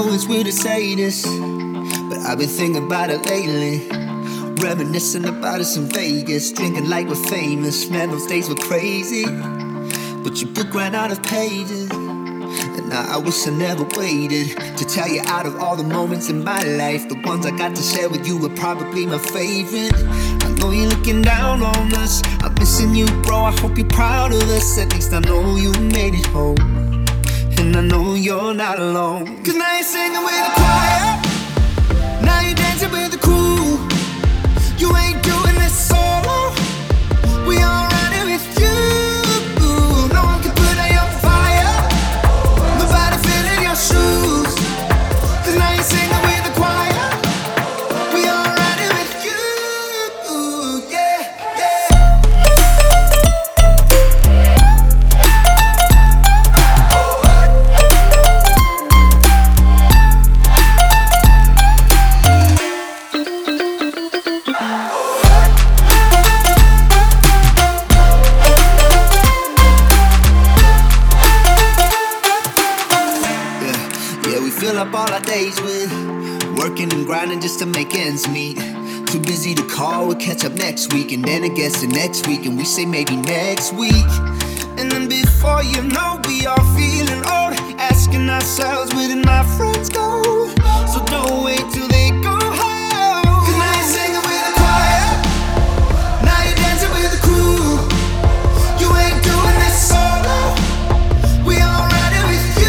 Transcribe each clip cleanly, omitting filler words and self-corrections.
know it's weird to say this, but I've been thinking about it lately. Reminiscing about us in Vegas, drinking like we're famous. Man, those days were crazy, but your book ran out of pages. And now I wish I never waited to tell you, out of all the moments in my life, the ones I got to share with you were probably my favorite. I know you're looking down on us, I'm missing you, bro. I hope you're proud of us. At least I know you made it home, and I know you're not alone. Cause now you're singing with the choir, now you're dancing with the crew. You ain't doing this solo, we all riding with you. No one can put out your fire, nobody filling your shoes. Cause now you're singing with the choir, we all riding with you. Yeah, fill up all our days with working and grinding just to make ends meet. Too busy to call, we'll catch up next week, and then it gets to next week, and we say maybe next week. And then before you know, we are feeling old, asking ourselves, where did my friends go? So don't wait till they go home. Cause now you're singing with the choir, now you're dancing with the crew. You ain't doing this solo, we all riding with you.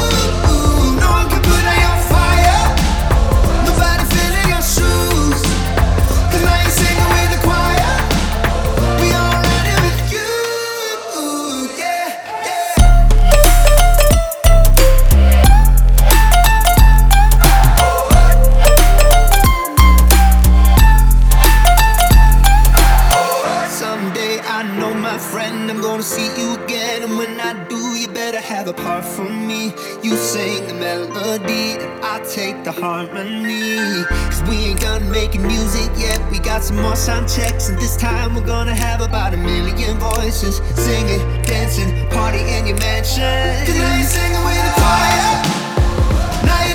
Friend, I'm gonna see you again, and when I do, you better have a part for me. You sing the melody, and I take the harmony. Cause we ain't done making music yet, we got some more sound checks, and this time we're gonna have about 1 million voices, singing, dancing, party in your mansion. Cause now you're singing with the choir, now